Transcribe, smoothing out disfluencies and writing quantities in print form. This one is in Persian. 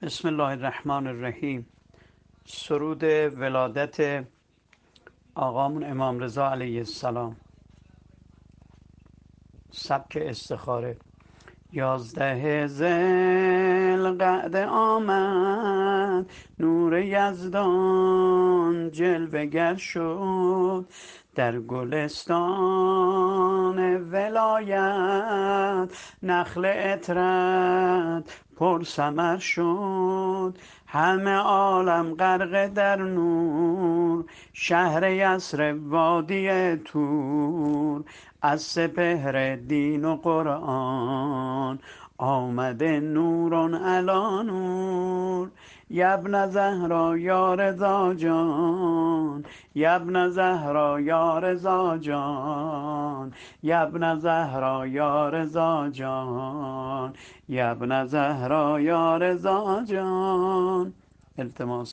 بسم الله الرحمن الرحیم. سرود ولادت آقامون امام رضا علیه السلام. سبک استخاره. 11 ذوالقعده آمد، نور یزدان جلوه گر شد، در گلستان ولایت نخل عطرت پر ثمر شد. همه عالم غرق در نور، شهر یثرب وادی طور، از سپهر دین و قرآن آمده نورون علی نور. یبن زهرا یا رضا جان، یبن زهرا یا رضا جان، یبن زهرا یا رضا جان، یبن زهرا یا رضا جان. التماس